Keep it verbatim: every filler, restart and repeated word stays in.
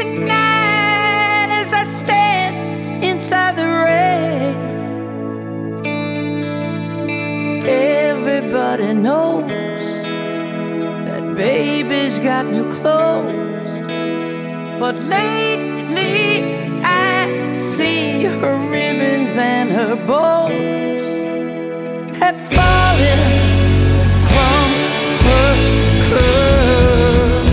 tonight as I stand inside the rain. Everybody knows that baby's got new clothes, but lately I see her ribbons and her bows have fallen